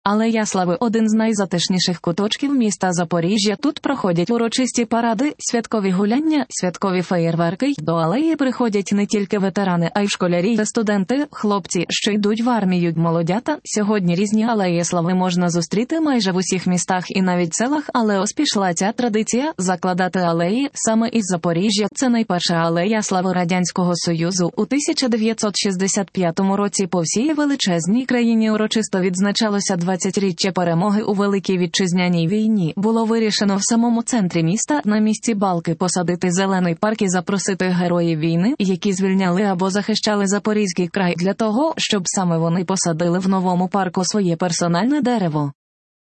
Алея Слави – один з найзатишніших куточків міста Запоріжжя. Тут проходять урочисті паради, святкові гуляння, святкові феєрверки. До алеї приходять не тільки ветерани, а й школярі та студенти, хлопці, що йдуть в армію, молодята. Сьогодні різні алеї слави можна зустріти майже в усіх містах і навіть селах, але ось пішла ця традиція – закладати алеї саме із Запоріжжя. Це найперша алея слави Радянського Союзу. У 1965 році по всій величезній країні урочисто відзначалося 20-річчя перемоги у Великій Вітчизняній війні. Було вирішено в самому центрі міста на місці балки посадити зелений парк і запросити героїв війни, які звільняли або захищали Запорізький край, для того, щоб саме вони посадили в новому парку своє персональне дерево.